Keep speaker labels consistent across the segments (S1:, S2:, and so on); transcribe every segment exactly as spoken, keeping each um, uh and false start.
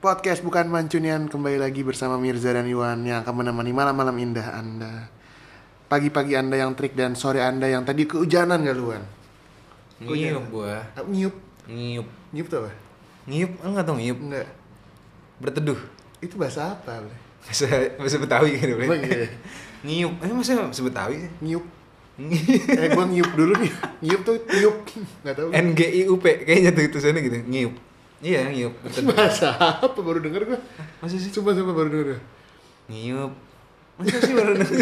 S1: Podcast Bukan Mancunian kembali lagi bersama Mirza dan Iwan yang akan menemani malam-malam indah Anda. Pagi-pagi Anda yang trik dan sore Anda yang tadi keujanan gak luan?
S2: Ngiup gua.
S1: Ah, Nyiup.
S2: Ngiup.
S1: Nyiup tuh apa?
S2: Ngiup, enggak tau ngiup.
S1: Enggak.
S2: Berteduh.
S1: Itu bahasa apa? Bre?
S2: Bahasa bahasa Betawi kan, Bre.
S1: Emang iya?
S2: Ngiup. Eh masa bahasa Betawi sih?
S1: Nyiup. Eh gua nyiup dulu nih. Nyiup tuh tiup. Gak tau.
S2: N G I U P kayaknya tuh tulisannya gitu. Ngiup. Iya, ngiup. Berteduh.
S1: Bahasa apa baru denger gua?
S2: Masa sih?
S1: Sumpah-sumpah baru denger.
S2: Ngiup. Masa sih baru denger?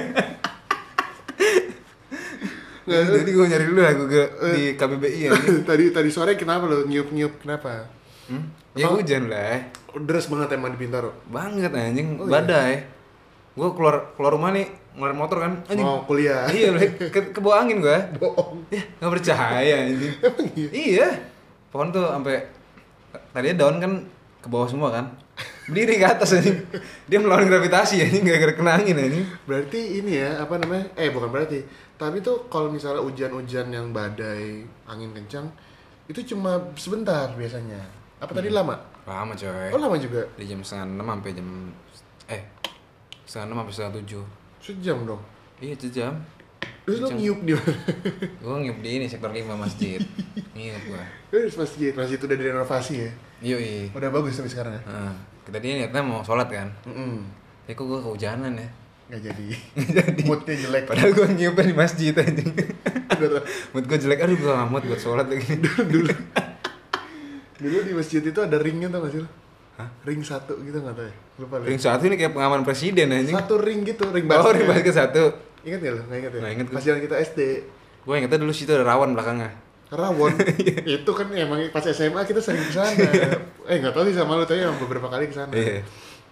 S1: Nggak,
S2: Jadi gue nyari dulu lagu ke di K B B I ya.
S1: tadi tadi sore kenapa lo nyiup-nyiup kenapa?
S2: Hmm? Ya
S1: Emang-
S2: hujan lah.
S1: Deras banget emang di Bintaro.
S2: Banget anjing,
S1: Oh, iya.
S2: badai. Gue keluar keluar rumah nih, ngeluarin motor kan. Anjing.
S1: Mau kuliah.
S2: Iya, Bre. ke, ke bawah angin gue.
S1: Bohong.
S2: Ya, nggak percaya anjing.
S1: Emang iya?
S2: Iya. Pohon tuh sampai tadinya daun kan ke bawah semua kan. Berdiri ke atas anjing. Dia melawan gravitasi anjing gara-gara kena angin anjing.
S1: Berarti ini ya, apa namanya? Eh, bukan berarti. Tapi tuh kalau misalnya hujan-hujan yang badai, angin kencang, itu cuma sebentar biasanya. Apa tadi lama?
S2: Lama coy.
S1: Oh, lama juga.
S2: Dari jam setengah enam sampai jam eh setengah enam sampai setengah tujuh.
S1: Sejam dong.
S2: Iya sejam.
S1: Terus lo
S2: Sejam.
S1: nyiup di mana?
S2: Gue ngiup di ini sektor lima masjid. Ngiup gua.
S1: Terus masjid, masjid itu udah direnovasi ya.
S2: Yoi.
S1: Udah bagus tapi sekarang ya.
S2: Nah, kita dia niatnya mau sholat kan.
S1: Mm-mm.
S2: Ya kok gue kehujanan ya.
S1: Nggak jadi.
S2: Jadi.
S1: Moodnya jelek.
S2: Padahal gue nyiupnya di masjid anjing.
S1: Beneran.
S2: Mood gue jelek, aduh gue gak mood buat sholat lagi.
S1: Dulu. Dulu di masjid itu ada ringnya tau gak sih lo?
S2: Hah?
S1: Ring satu gitu nggak tahu ya? Lupa
S2: Ring
S1: liat.
S2: satu ini kayak pengaman presiden anjing.
S1: Satu ring gitu, ring
S2: Oh,
S1: basket.
S2: ring basket satu.
S1: Ingat gak lo? Nggak ingat ya?
S2: Nggak ingat gua.
S1: Pas jalan kita S D.
S2: Gue ingetnya dulu situ ada rawan belakangnya.
S1: Rawon. Itu kan emang pas S M A kita sering ke sana. eh nggak tahu sih sama lu tapi emang beberapa kali ke sana.
S2: Iya.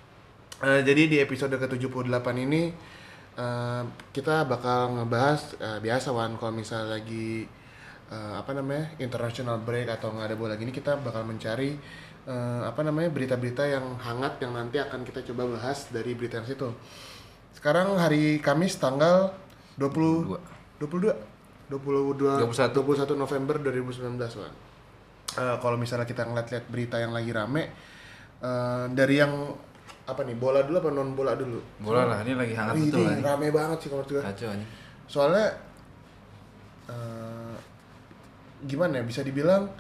S1: Eh, jadi di episode ke tujuh puluh delapan ini eh, kita bakal ngebahas eh, biasa Wan kalau misalnya lagi eh, apa namanya international break atau nggak ada bola gini kita bakal mencari eh, apa namanya berita-berita yang hangat yang nanti akan kita coba bahas dari berita yang situ. Sekarang hari Kamis tanggal dua puluh dua puluh dua dua puluh dua
S2: dua puluh satu.
S1: dua puluh satu November dua ribu sembilan belas Wan. Eh, kalau misalnya kita ngeliat-liat berita yang lagi rame eh, dari yang apa nih bola dulu apa non bola dulu?
S2: Bola lah, ini lagi hangat
S1: Wih,
S2: betul
S1: ini
S2: lah.
S1: rame banget sih kalau menurut gue.
S2: Kacau anjing.
S1: Soalnya eh, gimana ya bisa dibilang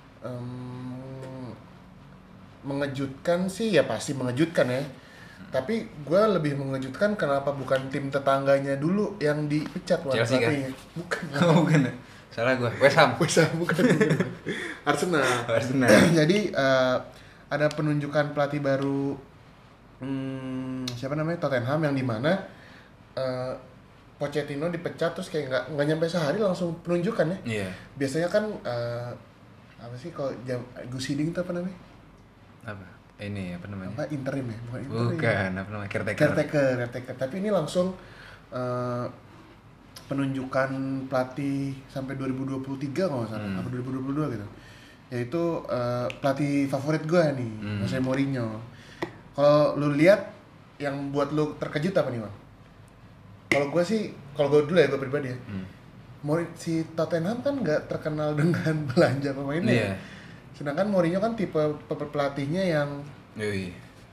S1: em, mengejutkan sih ya pasti mengejutkan ya. Tapi gue lebih mengejutkan kenapa bukan tim tetangganya dulu yang dipecat Wan,
S2: Chelsea kan?
S1: pelatihnya. Bukan.
S2: Oh, bukan ya? Salah gue. West Ham.
S1: Wes, bukan, bukan. Arsenal.
S2: Arsenal.
S1: Jadi eh, ada penunjukan pelatih baru hmm, siapa namanya Tottenham yang dimana eh, Pochettino dipecat terus kayak nggak nggak nyampe sehari langsung penunjukan ya.
S2: Iya.
S1: Biasanya kan eh, apa sih kalau jam Gus Hiding itu apa namanya?
S2: Apa? Ini apa namanya?
S1: Apa interim ya? Bukan interim.
S2: Bukan, apa namanya? Caretaker.
S1: Caretaker, caretaker. Tapi ini langsung eh, penunjukan pelatih sampai dua ribu dua puluh tiga kalau nggak salah,
S2: Hmm.
S1: atau dua ribu dua puluh dua gitu. Yaitu eh, pelatih favorit gue nih,
S2: Hmm.
S1: Jose Mourinho. Kalau lu lihat yang buat lu terkejut apa nih, Wan? Kalau gue sih, kalau gue dulu ya gue pribadi ya.
S2: Hmm.
S1: Mourinho, si Tottenham kan nggak terkenal dengan belanja pemainnya.
S2: Iya.
S1: Sedangkan Mourinho kan tipe pe- pelatihnya yang
S2: Yoi.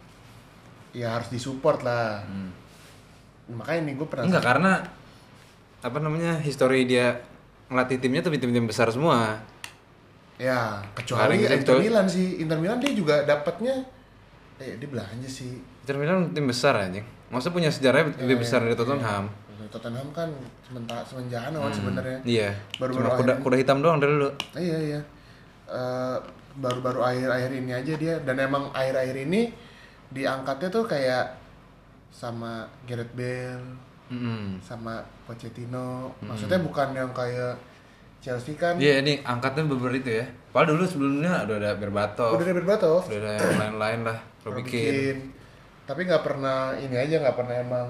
S1: ya harus disupport lah.
S2: Hmm.
S1: Makanya nih gue pernah
S2: Enggak, karena apa namanya? Histori dia ngelatih timnya tuh tim-tim besar semua.
S1: ya
S2: Paling
S1: kecuali
S2: gitu,
S1: Inter
S2: kecuali-
S1: Milan sih. Inter Milan dia juga dapatnya eh dia belanja sih.
S2: Inter Milan tim besar anjing. Maksudnya punya sejarah lebih
S1: Ya,
S2: besar dari
S1: ya.
S2: Tottenham.
S1: Tottenham kan sementara semenjana kan
S2: Hmm.
S1: sebenarnya.
S2: Iya.
S1: Baru-baru
S2: Cuma kuda,
S1: akhir-
S2: kuda hitam doang dari dulu.
S1: Eh, iya iya. Eh, baru-baru akhir-akhir ini aja dia dan emang akhir-akhir ini diangkatnya tuh kayak sama Gareth Bale,
S2: Mm-mm.
S1: sama Pochettino. Maksudnya bukan yang kayak Chelsea kan.
S2: Iya, ini angkatnya beberapa itu ya. Padahal dulu sebelumnya udah ada Berbatov.
S1: Udah ada Berbatov.
S2: Udah ada yang lain-lain lah. Lo bikin.
S1: Tapi nggak pernah ini aja nggak pernah emang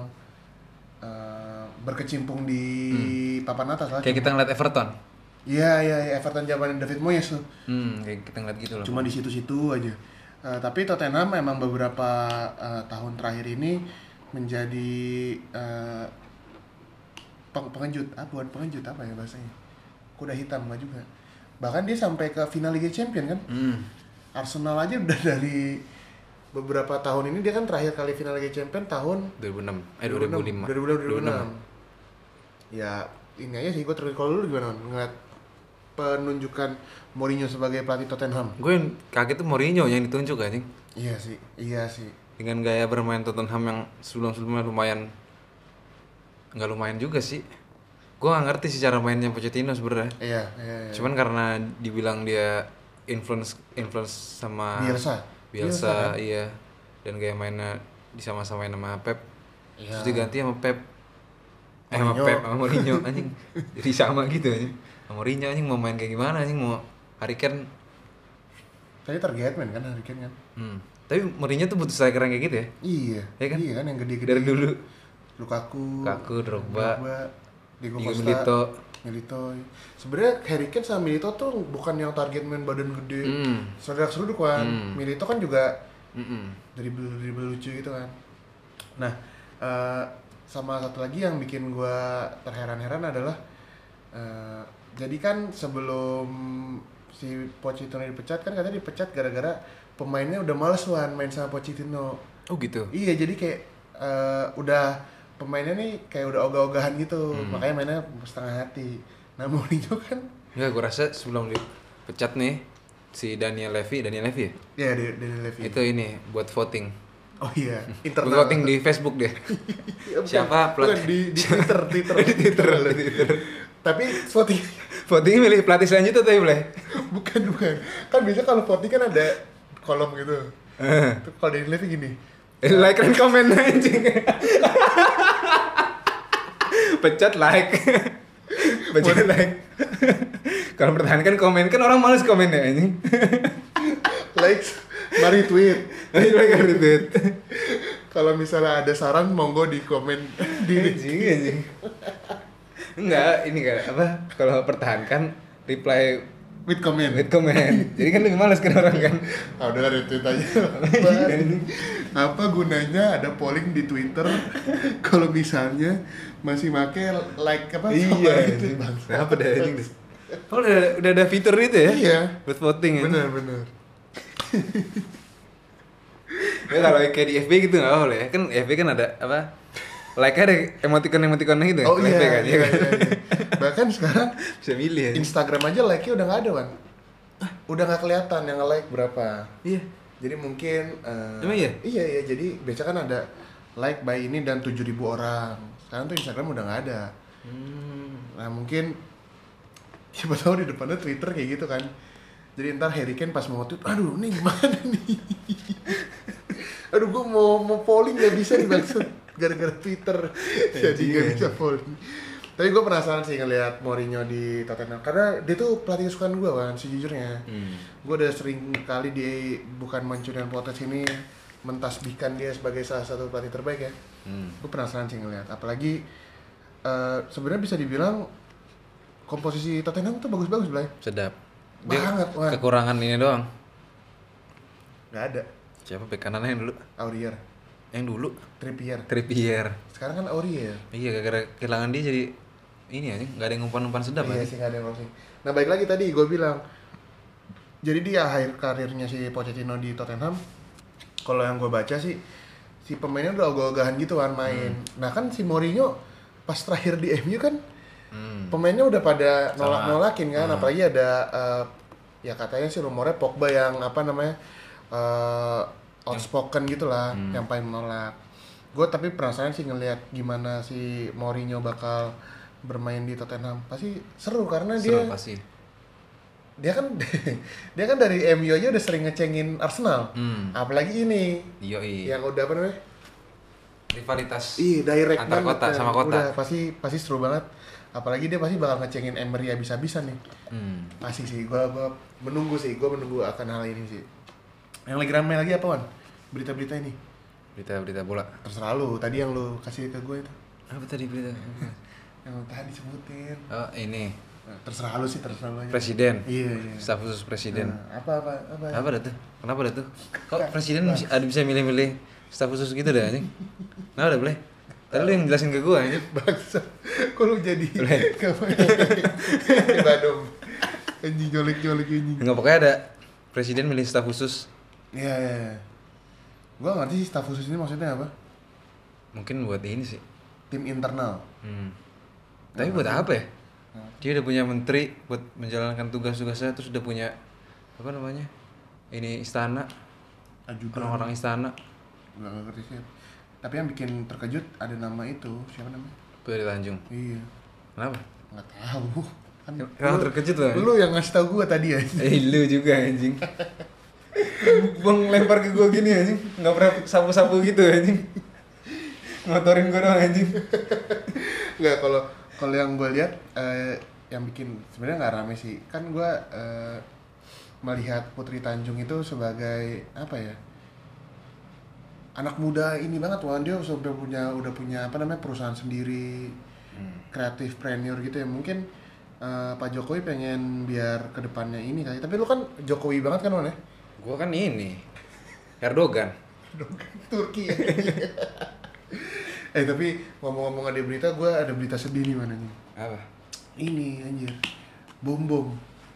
S1: eh, berkecimpung di papan atas lah.
S2: Kayak kita ngeliat Everton.
S1: Iya iya iya, Everton zaman David Moyes tuh.
S2: Hmm, kayak kita ngeliat gitu loh.
S1: Cuma di situ-situ aja. Eh, tapi Tottenham memang beberapa eh, tahun terakhir ini menjadi eh, peng- pengejut, ah bukan pengejut apa ya bahasanya? Kuda hitam nggak juga. Bahkan dia sampai ke final Liga Champions kan.
S2: Hmm.
S1: Arsenal aja udah dari beberapa tahun ini dia kan terakhir kali final Liga Champions tahun
S2: dua ribu enam eh dua ribu lima
S1: dua ribu enam dua ribu enam Ya ini aja sih gue terus. Kalau lu gimana ngeliat penunjukan Mourinho sebagai pelatih Tottenham?
S2: Gue yang kaget tuh Mourinho yang ditunjuk anjing.
S1: Iya sih, iya sih.
S2: Dengan gaya bermain Tottenham yang sebelum-sebelumnya lumayan nggak lumayan juga sih. Gue nggak ngerti sih cara mainnya Pochettino sebenarnya.
S1: Iya, iya, iya.
S2: Cuman karena dibilang dia influence influence sama
S1: Bielsa.
S2: Bielsa,
S1: Bielsa kan?
S2: iya. Dan gaya mainnya disama-samain sama Pep.
S1: Iya.
S2: Terus diganti sama Pep. Eh sama
S1: Mourinho.
S2: Pep sama Mourinho anjing. Jadi sama gitu anjing. Sama Mourinho anjing mau main kayak gimana anjing, mau Harry Kane.
S1: Tadi target man kan Harry Kane kan?
S2: Hmm. Tapi Mourinho tuh butuh striker yang kayak gitu ya.
S1: Iya.
S2: Iya kan?
S1: Iya kan yang gede-gede.
S2: Dari dulu.
S1: Lukaku,
S2: Lukaku, Drogba,
S1: Diego
S2: Diego
S1: Costa,
S2: Milito.
S1: Milito. Sebenarnya Harry Kane sama Milito tuh bukan yang target main badan gede.
S2: Hmm.
S1: Seruduk-seruduk kan.
S2: Hmm.
S1: Milito kan juga
S2: Mm-mm.
S1: dribble-dribble lucu gitu kan. Nah, uh, sama satu lagi yang bikin gua terheran-heran adalah uh, jadi kan sebelum si Pochettino dipecat kan katanya dipecat gara-gara pemainnya udah males Wan main sama Pochettino.
S2: Oh gitu.
S1: Iya, jadi kayak uh, udah pemainnya nih kayak udah ogah-ogahan gitu,
S2: Hmm.
S1: makanya mainnya setengah hati. Nah, Mourinho kan
S2: Enggak, gue rasa sebelum dipecat nih si Daniel Levy, Daniel Levy ya?
S1: ya dari dari Levy.
S2: Itu ini buat voting.
S1: Oh iya,
S2: Buat
S1: internal.
S2: voting di Facebook dia.
S1: Ya, bukan,
S2: Siapa
S1: bukan,
S2: pelat-
S1: di, di Twitter, Twitter.
S2: Di Twitter, di Twitter.
S1: Tapi voting
S2: Voting milih pelatih selanjutnya tapi boleh.
S1: bukan bukan. Kan biasanya kalau voting kan ada kolom gitu.
S2: Eh,
S1: Tuh kalau dari Levy gini.
S2: like dan komen anjing. Pecat like. Pecat like. Kalau pertahankan komen kan orang males komen ya anjing.
S1: Likes, mari tweet.
S2: Ayo like retweet.
S1: Kalau misalnya ada saran monggo di komen di
S2: Anjing anjing. Enggak, ini kan apa? Kalau pertahankan reply
S1: with comment.
S2: with comment. Jadi kan lebih males kan orang kan.
S1: Ah udah retweet aja.
S2: Iya, ini.
S1: Apa gunanya ada polling di Twitter kalau misalnya masih make like apa
S2: Iya,
S1: gitu
S2: anjing.
S1: bangsa.
S2: Kenapa dah anjing? Oh, udah, udah ada fitur itu ya?
S1: Iya.
S2: Buat voting ya?
S1: Bener bener.
S2: Ya kalau kayak di F B gitu nggak boleh ya? Kan F B kan ada apa? Like ada emoticon-emoticonnya gitu ya?
S1: Oh
S2: F B
S1: iya,
S2: kan?
S1: iya, iya, iya. Bahkan sekarang
S2: Bisa milih ya?
S1: Instagram aja like-nya udah nggak ada, Wan. Udah nggak kelihatan yang nge-like berapa.
S2: Iya.
S1: Jadi mungkin eh,
S2: Emang iya?
S1: Iya, iya. Jadi biasa kan ada like by ini dan tujuh ribu orang. Sekarang tuh Instagram udah nggak ada.
S2: Hmm.
S1: Nah, mungkin siapa tahu di depannya Twitter kayak gitu kan. Jadi ntar Harry Kane pas mau tweet, aduh ini gimana nih? Aduh gue mau mau polling gak bisa nih maksud gara-gara Twitter jadi gak bisa polling. Tapi gue penasaran sih ngelihat Mourinho di Tottenham karena dia tuh pelatih kesukaan gue kan sejujurnya.
S2: Hmm.
S1: Gue udah sering kali di bukan Mancunian Podcast ini mentasbihkan dia sebagai salah satu pelatih terbaik ya.
S2: Hmm.
S1: Gue penasaran sih ngelihat apalagi eh, sebenarnya bisa dibilang komposisi Tottenham tuh bagus-bagus Blay.
S2: Sedap. Dia
S1: Banget, Wan.
S2: kekurangan ini doang.
S1: Gak ada.
S2: Siapa bek kanannya yang dulu?
S1: Aurier,
S2: Yang dulu?
S1: Trippier.
S2: Trippier.
S1: Sekarang kan Aurier.
S2: Iya, gara-gara kehilangan dia jadi ini aja, nggak ada yang umpan-umpan sedap
S1: Iya
S2: aja.
S1: sih, gak ada yang ngomong. Nah baik lagi tadi gue bilang, jadi di akhir karirnya si Pochettino di Tottenham, kalau yang gue baca sih, si pemainnya udah ogah-ogahan gitu kan main.
S2: Hmm.
S1: Nah kan si Mourinho pas terakhir di M U kan
S2: Hmm.
S1: pemainnya udah pada
S2: Sama.
S1: nolak-nolakin kan,
S2: Hmm.
S1: apalagi ada eh, ya katanya sih rumornya Pogba yang apa namanya eh, outspoken gitulah,
S2: Hmm.
S1: yang paling menolak. Gue tapi penasaran sih ngelihat gimana si Mourinho bakal bermain di Tottenham. Pasti seru karena
S2: Seru
S1: dia
S2: pasti.
S1: dia kan dia kan dari M U aja udah sering ngecengin Arsenal.
S2: Hmm.
S1: Apalagi ini
S2: Yoi.
S1: yang udah apa namanya?
S2: Rivalitas.
S1: Ih, direct
S2: antar
S1: banget
S2: kota
S1: ya.
S2: sama kota.
S1: Udah pasti pasti seru banget. Apalagi dia pasti bakal ngecengin Emery habis-habisan nih.
S2: Hmm.
S1: Pasti sih, gua gua menunggu sih, gua menunggu akan hal ini sih. Yang lagi ramai lagi apa, Wan? Berita-berita ini.
S2: Berita-berita bola.
S1: Terserah lu, tadi yang lu kasih ke gue itu.
S2: Apa tadi berita?
S1: Yang tadi sebutin.
S2: Oh, ini.
S1: Nah, terserah lu sih, terserah lu aja.
S2: Presiden.
S1: Iya, iya.
S2: Staf khusus presiden.
S1: Nah, apa apa apa.
S2: Apa dah tuh? Kenapa dah tuh? Kok presiden bisa, ada bisa milih-milih staf khusus gitu dah anjing? Kenapa dah boleh? Tadi lu yang jelasin ke gua anjing.
S1: Bangsa. Kok lu jadi
S2: Boleh.
S1: Coba dong. Anjing jolek-jolek anjing.
S2: Enggak, pokoknya ada presiden milih staf khusus.
S1: Iya, iya. iya. Gua nggak ngerti sih staf khusus ini maksudnya apa.
S2: Mungkin buat ini sih.
S1: Tim internal.
S2: Hmm. Tapi buat apa ya? Dia udah punya menteri buat menjalankan tugas-tugasnya, terus udah punya apa namanya? Ini istana.
S1: Ajudan.
S2: Orang-orang istana.
S1: Gak ngerti sih. Tapi yang bikin terkejut ada nama itu, siapa namanya?
S2: Putri Tanjung.
S1: Iya.
S2: Kenapa?
S1: Nggak tahu. Kan
S2: Kenapa terkejut loh?
S1: Lu yang ngasih tahu gua tadi aja.
S2: Eh lu juga anjing. Bang lempar ke gua gini anjing. Enggak pernah sapu-sapu gitu anjing. Ngotorin gua doang anjing.
S1: Nggak, kalau kalau yang gua lihat eh, yang bikin sebenarnya nggak rame sih. Kan gua eh, melihat Putri Tanjung itu sebagai apa ya? Anak muda ini banget, Wan. Dia sudah punya udah punya apa namanya perusahaan sendiri, hmm. kreatif preneur gitu ya. Mungkin uh, Pak Jokowi pengen biar kedepannya ini kali. Tapi lu kan Jokowi banget kan, Wan ya?
S2: Gua kan ini Erdogan.
S1: Turki ya. Eh tapi ngomong-ngomong ada berita, gue ada berita sedih nih mana nih.
S2: Apa?
S1: Ini anjir, bom bom.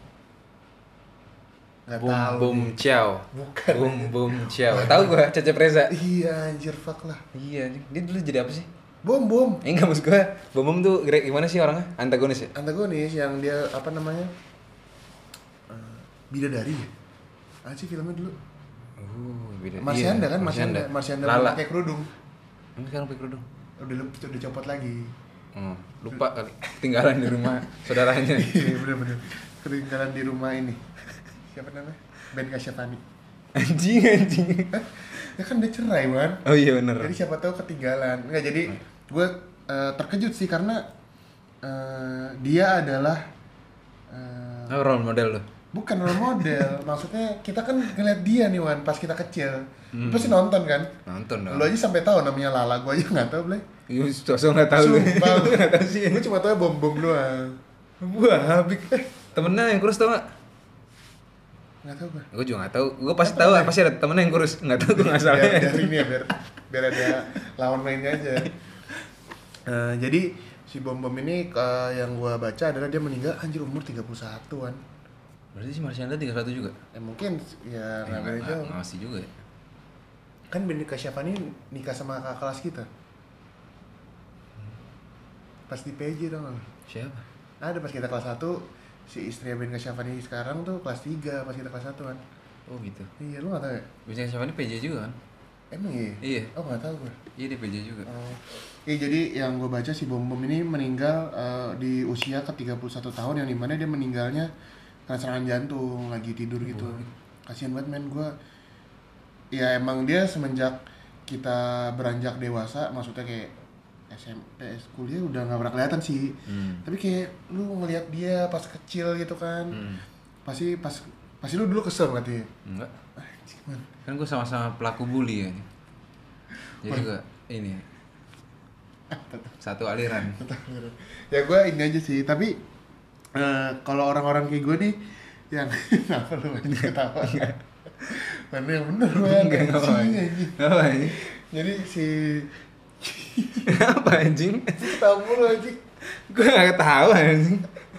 S1: Gak
S2: Bum
S1: tahu.
S2: Bum
S1: nih.
S2: Ciao.
S1: Bukan.
S2: Bum Bum Ciao. Tahu gua Cecep Reza.
S1: Iya anjir, fuck lah.
S2: Iya, anjing. Dia dulu jadi apa sih?
S1: Bom bom.
S2: Eh, enggak maksud gua. Bum Bum tuh Greg gimana sih orangnya? Antagonis ya?
S1: Antagonis yang dia apa namanya? Uh, bidadari ya? Apa sih filmnya dulu?
S2: Uh, beda.
S1: Marsyanda
S2: iya,
S1: kan, Marsyanda. Marsyanda
S2: Lala.
S1: pakai kerudung.
S2: Ini sekarang pakai kerudung.
S1: Udah lep- udah copot lagi.
S2: Oh, lupa kali. Ketinggalan di rumah saudaranya.
S1: Iya bener-bener. Ketinggalan di rumah ini. Siapa namanya? Ben Kasyafani.
S2: Anjing, anjing.
S1: Ya kan dia cerai, Wan.
S2: Oh iya bener.
S1: Jadi siapa tahu ketinggalan. Enggak, jadi gue uh, terkejut sih karena uh, dia adalah uh,
S2: Oh, role model lo.
S1: bukan role model. Maksudnya kita kan ngeliat dia nih, Wan, pas kita kecil. Hmm. Lu pasti nonton kan?
S2: Nonton dong.
S1: Lu aja sampai tahu namanya Lala, gue aja nggak tahu, Blay.
S2: Iya, sosok nggak tahu.
S1: Sumpah.
S2: Nggak tahu sih.
S1: Gue cuma tahu bom bom doang.
S2: Gua habis. Eh, temennya yang kurus tau nggak?
S1: Nggak tahu gue.
S2: Gue juga nggak tahu. Gue pasti tahu, pasti ada temennya yang kurus. Nggak tahu gue nggak salah.
S1: Biar, biar ini ya, biar biar ada lawan mainnya aja. Uh, jadi si bom bom ini uh, yang gue baca adalah dia meninggal anjir umur tiga puluh satu-an.
S2: Berarti si Marsyanda tiga puluh satu juga?
S1: Eh mungkin ya nggak
S2: Eh,
S1: beda jauh.
S2: Masih juga ya.
S1: Kan Ben Kasyafani nikah sama kakak kelas kita. Pas di P J tau gak?
S2: Siapa?
S1: Ada pas kita kelas satu, si istrinya Ben Kasyafani sekarang tuh kelas tiga pas kita kelas satu kan.
S2: Oh gitu.
S1: Iya, lu gak tau ya?
S2: Biasanya siapa ini P J juga kan?
S1: Emang iya?
S2: Iya.
S1: Oh gak tau gue.
S2: Iya dia P J juga.
S1: Oh. Iya, jadi yang gue baca si bom bom ini meninggal uh, di usia ke tiga puluh satu tahun, yang dimana dia meninggalnya karena serangan jantung, lagi tidur gitu. Oh. Kasian banget men, gue ya emang dia semenjak kita beranjak dewasa, maksudnya kayak S M P, kuliah udah gak pernah kelihatan sih. Hmm. Tapi kayak lu ngelihat dia pas kecil gitu kan. Hmm. Pasti pas pasti lu dulu kesel ngeliat dia?
S2: Enggak.
S1: Ah, gimana?
S2: Kan gue sama-sama pelaku bully ya. Jadi juga ini satu aliran.
S1: Ya gue ini aja sih, tapi uh, kalau orang-orang kayak gue nih yang apa lu aja ketawa? Mana yang bener lu ya?
S2: Enggak ngapain. Ngapain?
S1: Jadi si
S2: apa anjing?
S1: Tahu mulu anjing.
S2: Gue gak tahu anjing.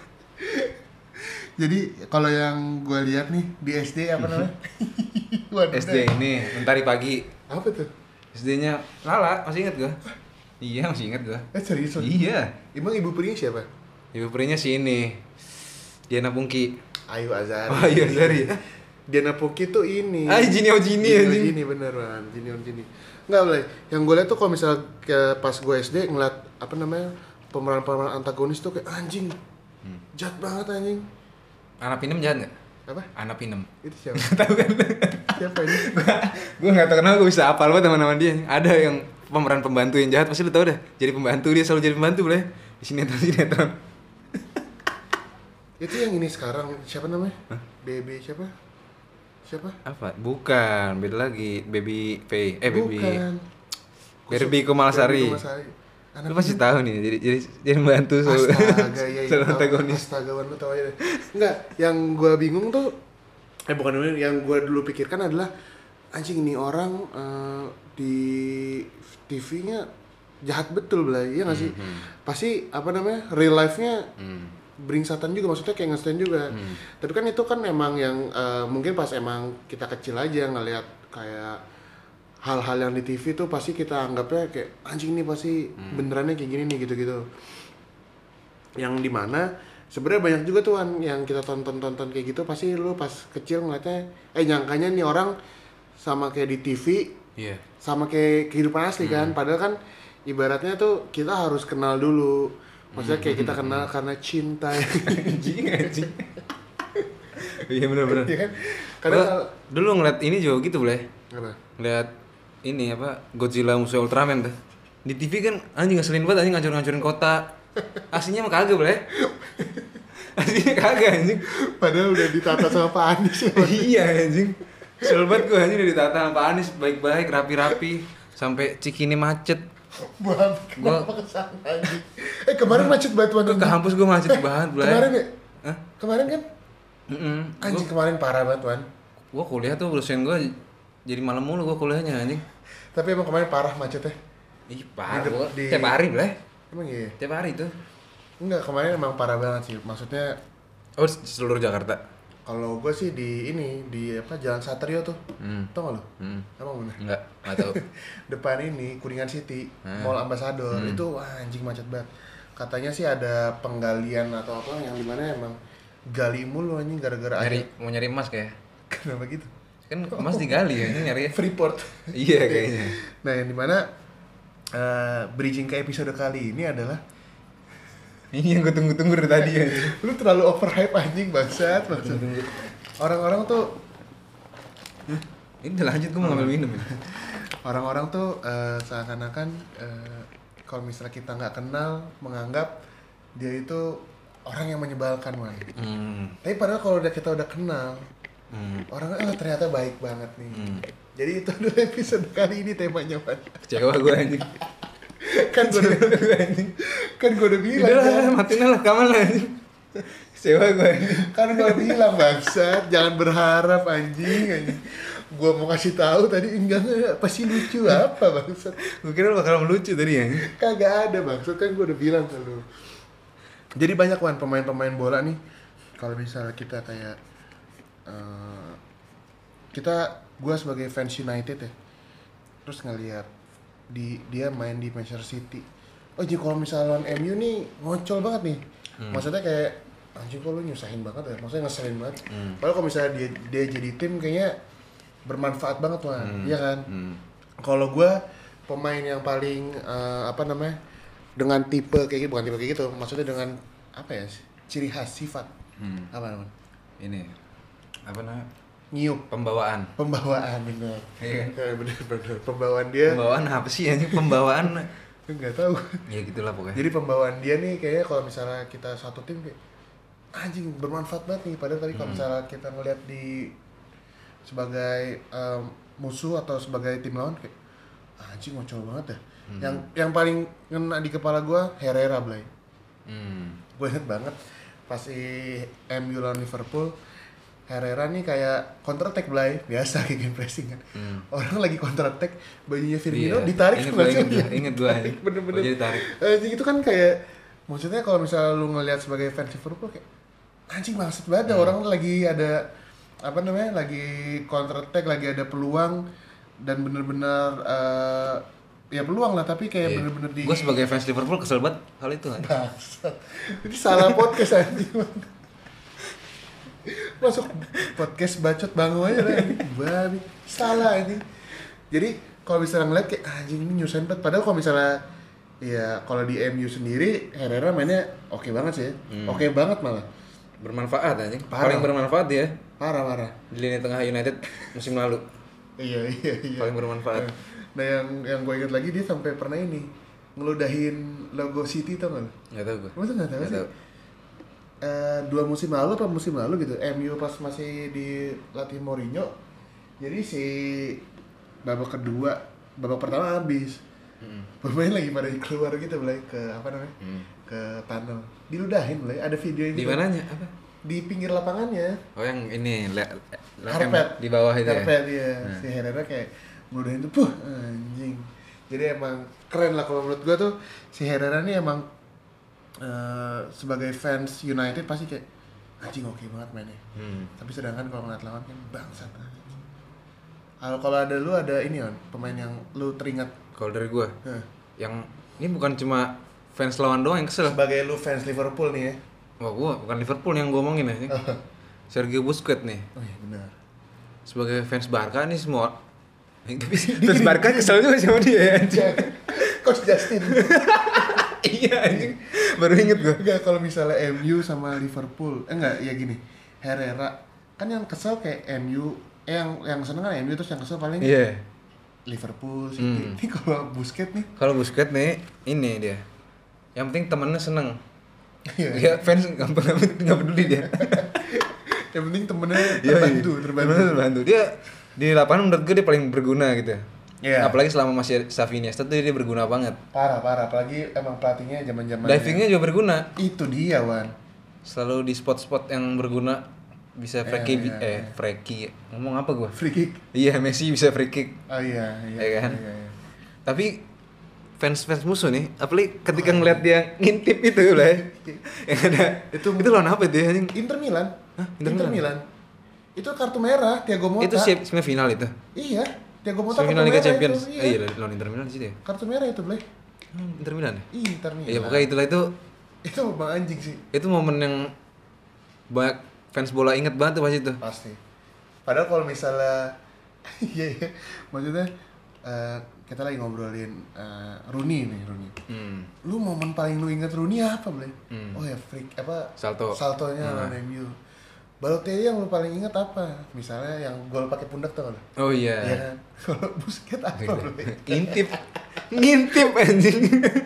S1: Jadi kalau yang gue lihat nih di S D apa namanya?
S2: S D ini Mentari Pagi.
S1: Apa tuh?
S2: S D-nya Lala, masih inget gue? Iya, masih inget gue.
S1: Eh serius?
S2: Iya.
S1: Emang ibu perinya siapa?
S2: Ibu perinya si ini Diana Pungki.
S1: Ayu Azari.
S2: Oh Ayu Azari.
S1: Diana Pungki tuh ini.
S2: Ah, Jini Ojini
S1: anjing. Jini bener kan, Jini Ojini. Enggak boleh. Yang gue lihat tuh kalau misal ke pas gue S D ngeliat apa namanya pemeran-pemeran antagonis tuh kayak anjing. Hmm. Jahat banget anjing.
S2: Anak Pinem jahat nggak?
S1: Apa?
S2: Anak Pinem.
S1: Itu siapa?
S2: Tahu kan?
S1: Siapa ini?
S2: Gue nggak tahu kenapa gue bisa apal banget teman-teman dia. Ada yang pemeran pembantu yang jahat, pasti lu tau dah. Jadi pembantu, dia selalu jadi pembantu boleh. Di sinetron sinetron.
S1: Itu yang ini sekarang siapa namanya? Hah? B B siapa? Siapa?
S2: Apa? Bukan, beda lagi. Baby P. Eh Baby.
S1: Bukan.
S2: Barbie Kumalasari. Lu pasti tahu nih, jadi jadi jadi membantu
S1: selalu. Astaga, ya itu.
S2: Antagonis.
S1: Astaga, lu tahu aja. Enggak, yang gua bingung tuh eh bukan dulu, yang gua dulu pikirkan adalah anjing ini orang uh, di T V-nya jahat betul Blay, iya nggak sih? Mm-hmm. Pasti apa namanya real life-nya mm. beringsatan juga, maksudnya kayak nge-stand juga. Mm. Tapi kan itu kan emang yang uh, mungkin pas emang kita kecil aja ngelihat kayak hal-hal yang di T V tuh pasti kita anggapnya kayak anjing nih pasti hmm. benerannya kayak gini nih gitu-gitu. Yang dimana sebenarnya banyak juga tuh Wan, yang kita tonton-tonton kayak gitu pasti lu pas kecil ngeliatnya eh nyangkanya nih orang sama kayak di T V,
S2: yeah.
S1: sama kayak kehidupan asli hmm. kan, padahal kan ibaratnya tuh kita harus kenal dulu, maksudnya kayak kita kenal karena cinta.
S2: Anjing anjing. Iya benar-benar.
S1: Iya kan? Karena
S2: kalo, dulu ngeliat ini juga gitu boleh.
S1: Apa?
S2: Ngeliat ini apa Godzilla musuh Ultraman tuh. Di T V kan anjing ngeselin banget anjing ngancur-ngancurin kota. Aslinya mah kagak boleh. Aslinya kagak anjing.
S1: Padahal udah ditata sama Pak Anies.
S2: Iya anjing. Kesel banget gue anjing udah ditata sama Pak Anies baik-baik rapi-rapi sampai Cikini macet.
S1: Bang, kenapa gua... kesana anjing? Eh kemarin macet banget Wan.
S2: Ke kampus gue macet eh, banget boleh.
S1: Kemarin ya?
S2: Hah?
S1: Kemarin kan?
S2: Mm-mm.
S1: Anjing
S2: gua...
S1: kemarin parah banget Wan.
S2: Gue kuliah tuh dosen gue jadi malam mulu gue kuliahnya anjing.
S1: Tapi emang kemarin parah macetnya.
S2: Ih parah.
S1: Di, di...
S2: Tiap hari boleh.
S1: Emang iya?
S2: Tiap hari tuh.
S1: Enggak, kemarin emang parah banget sih. Maksudnya
S2: oh di seluruh Jakarta.
S1: Kalau gue sih di ini di apa Jalan Satrio tuh. Hmm. Tau gak lo? Hmm. Emang bener?
S2: Enggak, enggak tahu.
S1: Depan ini Kuningan City, hmm. Mall Ambassador. Hmm. Itu wah, anjing macet banget. Katanya sih ada penggalian atau apa yang dimana emang gali mulu anjing gara-gara
S2: nyari,
S1: aja.
S2: mau nyari emas kayak.
S1: Kenapa gitu?
S2: Kan emas digali ya, ini nyari
S1: Freeport.
S2: Iya kayaknya.
S1: Nah, yang dimana uh, bridging ke episode kali ini adalah
S2: ini yang gue tunggu-tunggu dari tadi ya.
S1: Lu terlalu overhype anjing bangsat, bangsat. Orang-orang tuh
S2: ini udah lanjut, gue mau ngambil minum.
S1: Orang-orang tuh uh, seakan-akan uh, kalau misalnya kita nggak kenal menganggap dia itu orang yang menyebalkan, man. Hmm. Tapi padahal kalau udah kita udah kenal, hmm. orangnya oh, ternyata baik banget nih. Hmm. Jadi itu adalah episode kali ini temanya, man.
S2: Kecewa gue anjing.
S1: kan gue udah kan gue udah bilang
S2: udah lah kan? Matiin lah kaman lah anjing. Kecewa gue anjing.
S1: Kan gue bilang bangsat jangan berharap anjing anjing. Gue mau kasih tahu tadi enggak enggak pasti lucu apa bangsat.
S2: Gue kira bakal melucu tadi ya.
S1: Kagak ada bangsat, kan gue udah bilang ke lu. Jadi banyak kan pemain-pemain bola nih kalau misalnya kita kayak uh, kita gue sebagai fans United ya terus ngeliat di dia main di Manchester City. Oh jadi kalau misalnya lawan M U nih ngocol banget nih. Hmm. Maksudnya kayak anjing kok lu nyusahin banget ya. Maksudnya ngeselin banget. Hmm. Padahal kalau misalnya dia dia jadi tim kayaknya bermanfaat banget tuh, hmm. iya kan? Hmm. Kalau gue pemain yang paling uh, apa namanya dengan tipe kayak gitu, bukan tipe kayak gitu. Maksudnya dengan apa ya? Ciri khas sifat. Hmm. Apa namanya?
S2: Ini apa namanya?
S1: Nyiup.
S2: Pembawaan.
S1: Pembawaan bener.
S2: Iya.
S1: bener bener. Pembawaan dia.
S2: Pembawaan apa sih ini pembawaan?
S1: Enggak tahu.
S2: Ya gitulah pokoknya.
S1: Jadi pembawaan dia nih kayaknya kalau misalnya kita satu tim kayak anjing bermanfaat banget nih. Padahal tadi kalau hmm. misalnya kita ngeliat di sebagai um, musuh atau sebagai tim lawan kayak anjing ngocol banget ya. Hmm. Yang yang paling ngena di kepala gue Herrera Blay. Hmm. Gue inget banget pas si M U lawan Liverpool. Herrera nih kayak counter attack Blay, biasa kayak game pressing kan. Hmm. Orang lagi counter attack, bajunya Firmino iya. ditarik
S2: inget gue, inget gue, inget gue.
S1: Bener-bener.
S2: Oh, jadi tarik.
S1: Eh, itu kan kayak maksudnya kalau misalnya lu ngelihat sebagai fans Liverpool kayak anjing maksud banget hmm. orang lagi ada apa namanya lagi counter attack, lagi ada peluang dan bener-bener uh, ya peluang lah tapi kayak iya. bener-bener di.
S2: Gue sebagai fans Liverpool kesel banget hal itu kan.
S1: Jadi salah podcast anjing. Masuk podcast bacot bangun aja lah babi salah ini. Jadi kalau misalnya ngeliat kayak anjing ini nyusahin banget padahal kalau misalnya ya kalau di M U sendiri Herrera mainnya oke okay banget sih hmm. oke okay banget malah
S2: bermanfaat anjing paling bermanfaat dia
S1: parah parah
S2: di lini tengah United musim lalu.
S1: Iya iya iya
S2: paling bermanfaat.
S1: Nah yang yang gue ingat lagi dia sampai pernah ini ngeludahin logo City tau nggak?
S2: Nggak tahu gue.
S1: Masa nggak tahu sih? Uh, dua musim lalu apa musim lalu gitu M U pas masih dilatih Mourinho jadi si babak kedua babak pertama habis hmm. pemain lagi pada keluar gitu mulai ke apa namanya hmm. ke tunnel diludahin mulai ada video ini
S2: di mananya apa
S1: di pinggir lapangannya
S2: oh yang ini le, le,
S1: karpet
S2: di bawah itu
S1: karpet
S2: ya,
S1: ya. Hmm. Si Herrera kayak ngeludahin tuh puh anjing jadi emang keren lah kalau menurut gua tuh si Herrera nih emang Uh, sebagai fans United pasti kayak anjing oke okay banget mainnya. Hmm. Tapi sedangkan kalau ngeliat lawan kan bangsat. Kalau kalau ada lu ada ini on, pemain yang lu teringat.
S2: Kalau dari gua,
S1: Hah.
S2: yang ini bukan cuma fans lawan doang yang kesel.
S1: Sebagai lu fans Liverpool nih ya.
S2: Wah, gua bukan Liverpool yang gua omongin ya. Sergio Busquets nih.
S1: Oh iya benar.
S2: Sebagai fans Barca nih semua. Tapi fans Barca kesel juga sama dia anjing.
S1: Coach Justin.
S2: Iya anjing. Baru inget gua.
S1: Enggak, kalau misalnya M U sama Liverpool. Eh enggak, ya gini. Herrera kan yang kesel kayak M U, eh yang yang seneng kan M U, terus yang kesel paling
S2: Iya. Yeah.
S1: Liverpool, City.
S2: Hmm.
S1: Ini kalau Busquets nih.
S2: Kalau Busquets nih ini dia. Yang penting temennya seneng.
S1: Iya.
S2: Dia fans nggak nggak peduli dia.
S1: Yang penting temennya terbantu, terbantu.
S2: Temennya terbantu. Dia di lapangan menurut gue dia paling berguna gitu.
S1: Iya.
S2: Apalagi selama masih Xavi Iniesta tuh dia berguna banget.
S1: Parah, parah. Apalagi emang pelatihnya zaman-zaman.
S2: Divingnya juga berguna.
S1: Itu dia, Wan.
S2: Selalu di spot-spot yang berguna bisa free kick,
S1: iya,
S2: eh
S1: iya.
S2: free kick. Ngomong apa gua?
S1: Free kick.
S2: Iya, Messi bisa free kick.
S1: Oh iya, iya.
S2: Iya kan?
S1: Iya, iya.
S2: Tapi fans-fans musuh nih, apalagi ketika ngeliat dia ngintip itu lah ya. Yang ada itu itu lawan apa dia anjing?
S1: Inter Milan.
S2: Hah?
S1: Inter, Milan. Itu kartu merah Thiago Motta.
S2: Itu siap semifinal itu.
S1: Iya, Thiago Motta
S2: Semifinal
S1: kartu
S2: Liga
S1: merah
S2: Champions.
S1: itu,
S2: Eh, iya lawan Inter Milan di situ ya.
S1: Kartu merah itu, Blay.
S2: Hmm, Inter Milan ya?
S1: Inter Milan.
S2: Iya, pokoknya itulah itu
S1: Itu bang anjing sih.
S2: itu momen yang banyak fans bola inget banget tuh pas itu.
S1: Pasti. Padahal kalau misalnya iya iya, maksudnya eh, kita lagi ngobrolin uh, Rooney nih, Rooney.
S2: Hmm.
S1: Lu momen paling lu inget Rooney apa, Blay?
S2: Hmm.
S1: Oh ya, freak apa?
S2: Salto.
S1: Saltonya
S2: Hmm.
S1: lawan M U. Balotelli yang lu paling inget apa? Misalnya yang gol pakai pundak tuh kan?
S2: Oh iya.
S1: Iya kan? Kalau Busquets apa, Blay?
S2: Ngintip. Ngintip anjing.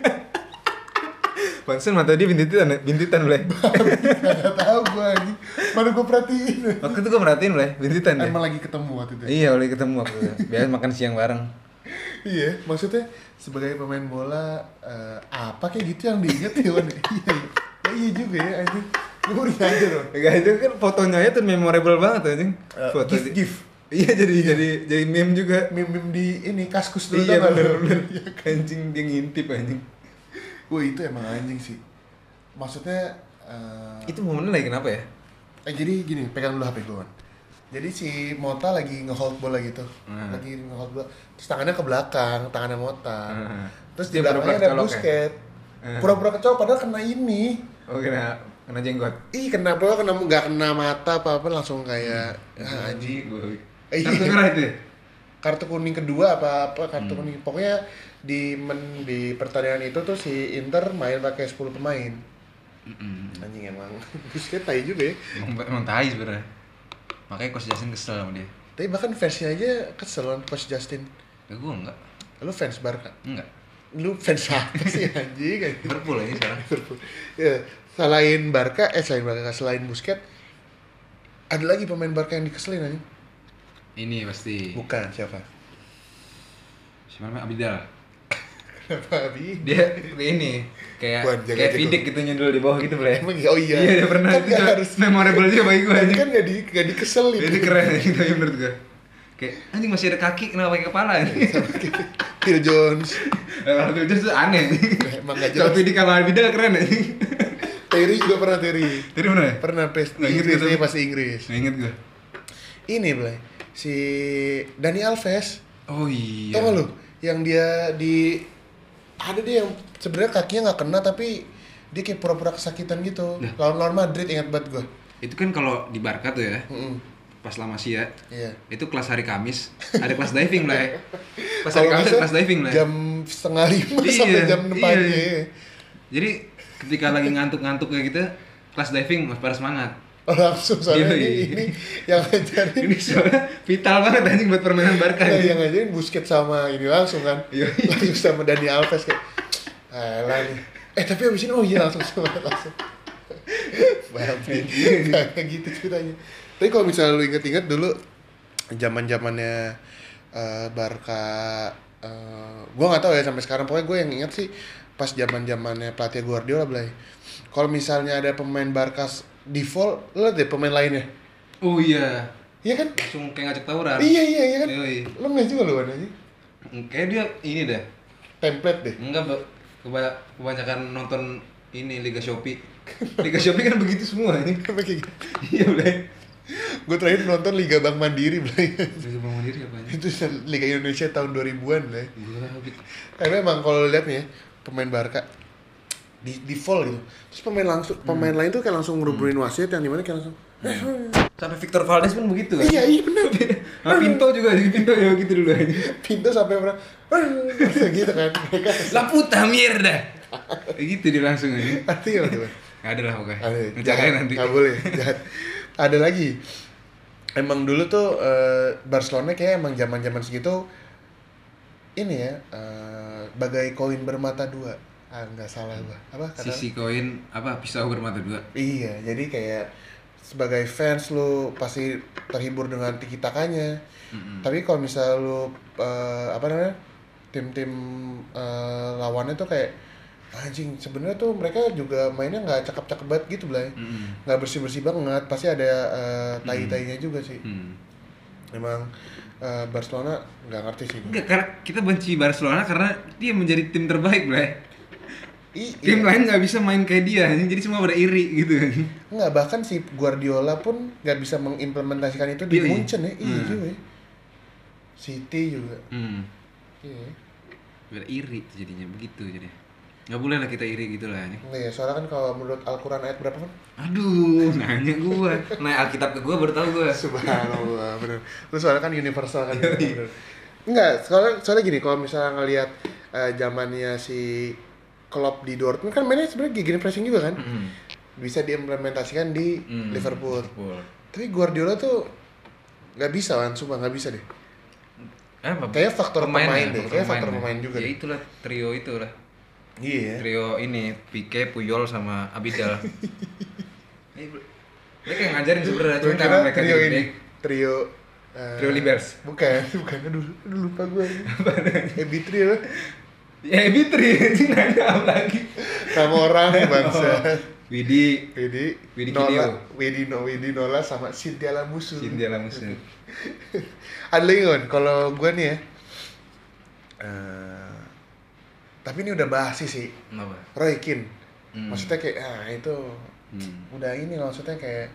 S2: Pansen mata dia bintitan, bintitan boleh.
S1: Gak tau gue anjing. Mana gue perhatiin.
S2: Waktu itu gue merhatiin boleh, bintitan dia.
S1: Emang lagi ketemu waktu itu.
S2: Iya, boleh ketemu waktu itu. Biasa makan siang bareng.
S1: Iya, maksudnya sebagai pemain bola eh, apa kayak gitu yang diinget ya, Wan? Iya, ya, iya juga ya anjing. Gue baru nyadar loh.
S2: Enggak, itu kan fotonya itu memorable banget anjing.
S1: Uh,
S2: Foto
S1: gif,
S2: di-
S1: gif.
S2: Iya, jadi jadi jadi meme juga.
S1: Meme-meme di ini kaskus dulu.
S2: Iya,
S1: tau gak lu?
S2: bener-bener. Anjing dia ngintip anjing.
S1: Wah itu emang anjing sih. Maksudnya eh,
S2: Itu momennya lagi kenapa ya?
S1: eh, jadi gini, pegang dulu H P gue, Wan. Jadi si Mota lagi nge-hold bola gitu.
S2: Hmm.
S1: Lagi nge-hold bola. Terus tangannya ke belakang, tangannya Mota.
S2: Hmm.
S1: Terus
S2: Dia
S1: di belakangnya
S2: pura-pura
S1: ada
S2: kecolok ya?
S1: Busquets.
S2: Hmm.
S1: Pura-pura kecolok padahal kena ini.
S2: Oh, kena kena jenggot.
S1: Ih, kena apa? Kena nggak kena mata apa-apa langsung kayak ah, anjing.
S2: gue.
S1: Eh,
S2: Kartu
S1: iya.
S2: merah itu ya?
S1: Kartu kuning kedua apa apa kartu
S2: Hmm.
S1: kuning. Pokoknya di men, di pertandingan itu tuh si Inter main pakai sepuluh pemain. Anjing emang Busquets tai juga ya.
S2: Emang, emang tai sebenarnya. Makanya Coach Justin kesel sama dia.
S1: Tapi bahkan fansnya aja kesel kan Coach Justin.
S2: Ya gue enggak.
S1: Lu fans Barca?
S2: Enggak.
S1: Lu fans apa sih anjing? anjing?
S2: Liverpool ini sekarang.
S1: Liverpool. Ya, selain Barca, eh selain Barca, selain Busquets, ada lagi pemain Barca yang dikeselin anjing?
S2: Ini pasti.
S1: Bukan, siapa?
S2: Siapa namanya? Abidal.
S1: Kenapa, Bi?
S2: Dia ini kayak
S1: Buat jaga
S2: kayak
S1: jago.
S2: Vidic gitu nyundul di bawah gitu boleh.
S1: Emang iya? Oh iya.
S2: Iya, dia pernah
S1: Kan
S2: itu
S1: nggak harus
S2: memorable juga bagi gue
S1: Tapi
S2: anjing.
S1: kan gak, di, gak dikeselin.
S2: Jadi keren anjing tapi menurut gue. Kayak anjing masih ada kaki kenapa pakai kepala anjing.
S1: Phil Jones.
S2: Kalau itu tuh aneh.
S1: Emang gak
S2: Kalau
S1: jelas.
S2: Vidic sama Abidal keren anjing.
S1: Terry juga pernah Terry.
S2: Tadi mana ya?
S1: Pernah pes
S2: Nggak inget
S1: Inggris,
S2: gitu.
S1: dia pasti Inggris.
S2: Nggak inget gue.
S1: Ini Blay, si Dani Alves.
S2: Oh iya.
S1: Tau gak lu? Yang dia di ada dia yang sebenarnya kakinya nggak kena tapi dia kayak pura-pura kesakitan gitu.
S2: Lah.
S1: Lawan-lawan Madrid ingat banget gue.
S2: Itu kan kalau di Barca tuh ya.
S1: Mm-mm.
S2: Pas La Masia,
S1: Iya.
S2: itu kelas hari Kamis ada kelas diving lah ya. Kelas
S1: Kalau
S2: hari Kamis
S1: bisa,
S2: ada kelas diving lah.
S1: jam setengah lima
S2: Iya,
S1: sampai jam enam
S2: iya,
S1: pagi.
S2: iya. Jadi ketika lagi ngantuk-ngantuk kayak gitu, kelas diving mas pada semangat.
S1: Oh, langsung soalnya
S2: Iya,
S1: ini,
S2: iya.
S1: ini yang ngajarin
S2: Ini soalnya vital banget anjing buat permainan Barca.
S1: Nah,
S2: ini.
S1: yang ngajarin Busquets sama ini langsung kan.
S2: Iya.
S1: Langsung sama Dani Alves kayak alah nih. Eh tapi abis ini oh iya langsung semangat langsung. Babi. Kayak gitu ceritanya. Tapi kalau misalnya lu inget-inget dulu zaman-zamannya eh, Barca eh, gua nggak tahu ya sampai sekarang, pokoknya gue yang inget sih pas zaman-zamannya pelatih Guardiola Blay. Kalau misalnya ada pemain Barca default, lu liat deh pemain lainnya.
S2: Oh iya.
S1: Iya kan?
S2: Langsung kayak ngajak tawuran.
S1: Iya iya iya kan.
S2: Yoi.
S1: Lu nggak juga lu kan aja.
S2: Kayak dia ini deh.
S1: Template deh.
S2: Enggak, Mbak. Keba- kebanyakan nonton ini Liga Shopee. Liga Shopee kan begitu semua ini.
S1: Kayak gitu.
S2: Iya, boleh.
S1: Gue terakhir nonton Liga Bank Mandiri, Blay.
S2: Liga Bank Mandiri apanya?
S1: Itu Liga Indonesia tahun dua ribuan, Blay.
S2: Gila, gitu.
S1: Karena emang kalau lihat nih ya, pemain Barca di di fall gitu. Terus pemain langsung hmm. pemain lain tuh kayak langsung ngeruburin wasit yang dimana kayak langsung
S2: hmm. Sampai Victor Valdes pun begitu kan?
S1: Iya, iya benar.
S2: Nah, Pinto juga, jadi Pinto ya gitu dulu aja.
S1: Pinto sampai pernah gitu kan.
S2: La puta mierda. Gitu dia langsung aja.
S1: Artinya apa tuh?
S2: Enggak ada lah pokoknya.
S1: Ngejagain nanti. Enggak boleh, jahat. Ada lagi. Emang dulu tuh uh, Barcelona kayak emang zaman-zaman segitu ini ya, uh, bagai koin bermata dua. Ah, enggak salah gua. Apa kata?
S2: Sisi koin apa pisau bermata dua.
S1: Iya, jadi kayak sebagai fans lu pasti terhibur dengan tiki-takanya. Mm-hmm. Tapi kalau misal lu uh, apa namanya? Tim-tim uh, lawannya tuh kayak anjing, sebenarnya tuh mereka juga mainnya nggak cakep-cakep banget gitu, Blay. Mm-hmm. Nggak bersih-bersih banget, pasti ada uh, tai-tainya juga sih. Mm-hmm. Emang uh, Barcelona nggak ngerti sih.
S2: Enggak, karena kita benci Barcelona karena dia menjadi tim terbaik, Blay. I, tim iya. lain nggak bisa main kayak dia, jadi semua pada iri gitu kan.
S1: Nggak, bahkan si Guardiola pun nggak bisa mengimplementasikan itu di Munchen ya. Iya hmm. juga ya. City juga. Hmm. Iya.
S2: Pada iri jadinya begitu jadi. Nggak boleh lah kita iri gitu lah.
S1: Nggak ya, soalnya kan kalau menurut Al-Quran ayat berapa kan?
S2: Aduh, nanya gua. Nah, Alkitab ke gua baru tahu gua.
S1: Subhanallah, bener. Terus soalnya kan universal kan. Enggak, soalnya, soalnya gini, kalau misalnya ngelihat uh, zamannya si Klopp di Dortmund kan mainnya sebenarnya gini pressing juga kan, mm. bisa diimplementasikan di mm. Liverpool. Liverpool. Tapi Guardiola tuh nggak bisa kan, sumpah nggak bisa deh.
S2: Eh,
S1: kayak faktor pemain, pemain deh, kayak faktor pemain juga.
S2: Ya itulah trio itulah.
S1: Iya. Yeah.
S2: Trio ini Pique, Puyol sama Abidal. Mereka yang ngajarin sebenarnya, cuma karena mereka
S1: trio ini, trio
S2: uh, trio Libers.
S1: Bukan, bukan, aduh, aduh lupa gue. Ebi trio.
S2: Ya Ebitri, anjing nanya apa lagi?
S1: Sama orang bangsa.
S2: Widi,
S1: Widi,
S2: Widi
S1: Nola, Widi no, Widi Nola sama Cynthia Lamusu.
S2: Cynthia Lamusu.
S1: Ada lagi kan, kalau gue nih ya. Uh, tapi ini udah basi sih.
S2: Kenapa?
S1: Roy Keane. Hmm. Maksudnya kayak, ah itu hmm. udah ini maksudnya kayak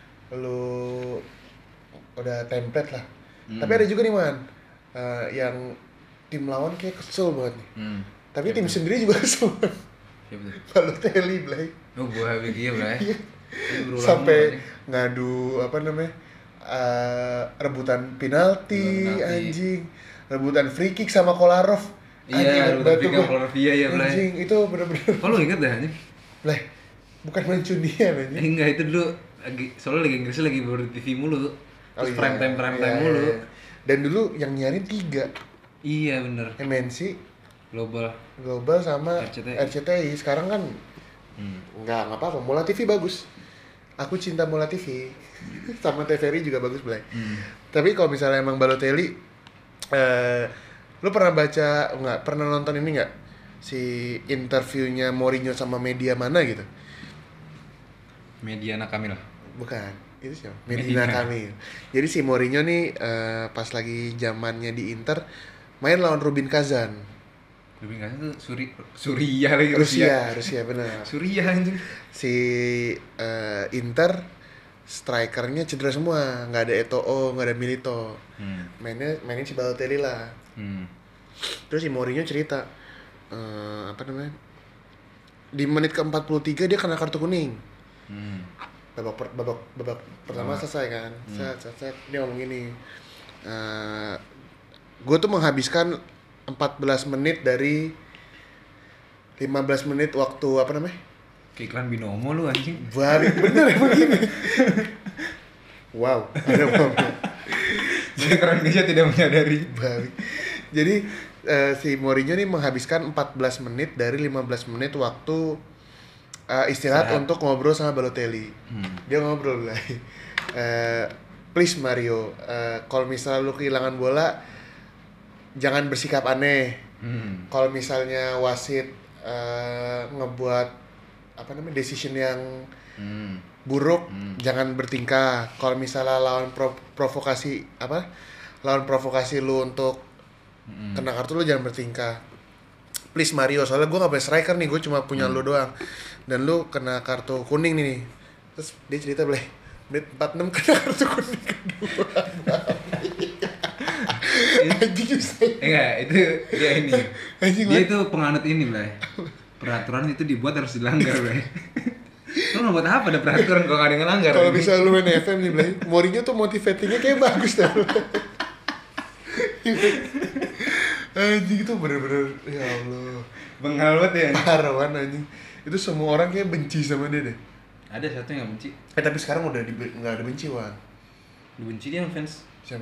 S1: lu udah template lah. Hmm. Tapi ada juga nih man, uh, yang tim lawan kayak kesel banget nih. Hmm. Tapi ya tim betul. Sendiri juga kesel. Ya betul. Balotelli, Blay.
S2: Oh, gua habis dia, Blay.
S1: Sampai ngadu apa namanya? Uh, rebutan penalti, anjing. Rebutan free kick sama Kolarov.
S2: Iya, rebutan free kick sama Kolarov iya ya, Blay.
S1: Anjing, itu bener-bener.
S2: Oh, lu inget dah anjing?
S1: Blay. Bukan main cundian anjing.
S2: Eh, enggak, itu dulu lagi soalnya lagi Inggrisnya lagi baru di T V mulu. Terus oh, iya. prime time prime time iya, mulu. Iya.
S1: Dan dulu yang nyarin tiga.
S2: Iya bener.
S1: M N C,
S2: Global,
S1: Global sama R C T I. R C T I. Sekarang kan hmm. nggak nggak apa-apa. Mola T V bagus. Aku cinta Mola T V. Sama T V R I juga bagus, Blay. Hmm. Tapi kalau misalnya emang Balotelli, uh, lu pernah baca nggak? Pernah nonton ini nggak? Si interviewnya Mourinho sama media mana gitu?
S2: Mediana Kamil.
S1: Bukan. Itu siapa? Medina Kamil. Jadi si Mourinho nih uh, pas lagi zamannya di Inter main lawan Rubin Kazan.
S2: Rubin Kazan tuh Suri Suriah lagi
S1: Rusia, Rusia benar.
S2: Suriah anjing.
S1: Si uh, Inter strikernya cedera semua, nggak ada Eto'o, nggak ada Milito. Hmm. Mainnya mainin si Balotelli lah. Hmm. Terus si Mourinho cerita uh, apa namanya? Di menit ke empat puluh tiga dia kena kartu kuning. Hmm. babak per, babak babak pertama oh. selesai kan. Hmm. Set, set, set. Dia ngomong gini. Uh, gue tuh menghabiskan empat belas menit dari lima belas menit waktu apa namanya?
S2: Kayak iklan binomo lu anjing.
S1: Balik bener emang gini. Wow, ada apa?
S2: Jadi orang Indonesia tidak menyadari.
S1: Balik. Jadi uh, si Mourinho nih menghabiskan empat belas menit dari lima belas menit waktu uh, istirahat Sehat. untuk ngobrol sama Balotelli. Hmm. Dia ngobrol lah. Uh, please Mario, uh, kalau misalnya lu kehilangan bola jangan bersikap aneh. Hmm. Kalau misalnya wasit uh, ngebuat apa namanya decision yang hmm. buruk, hmm. jangan bertingkah. Kalau misalnya lawan pro- provokasi apa? Lawan provokasi lu untuk hmm. kena kartu, lu jangan bertingkah. Please Mario, soalnya gue nggak punya striker nih, gue cuma punya hmm. lu doang. Dan lu kena kartu kuning nih. Terus dia cerita boleh, menit empat puluh enam kena kartu kuning kedua. Anjing Usain.
S2: Enggak, itu dia ini.
S1: Anjing
S2: Dia
S1: banget.
S2: itu penganut ini, Blay. Peraturan itu dibuat harus dilanggar, Blay. Lu mau buat apa ada peraturan kalau nggak ada yang ngelanggar?
S1: Kalau bisa lu main F M nih, Blay, Mourinho tuh motivatingnya kayak bagus dah. Anjing itu bener-bener, ya Allah.
S2: Bengal banget ya.
S1: Parah Wan, anjing. Itu semua orang kayak benci sama dia deh.
S2: Ada satu yang nggak benci.
S1: Eh tapi sekarang udah di, nggak ada benci Wan.
S2: Dibenci dia sama fans.
S1: Siapa?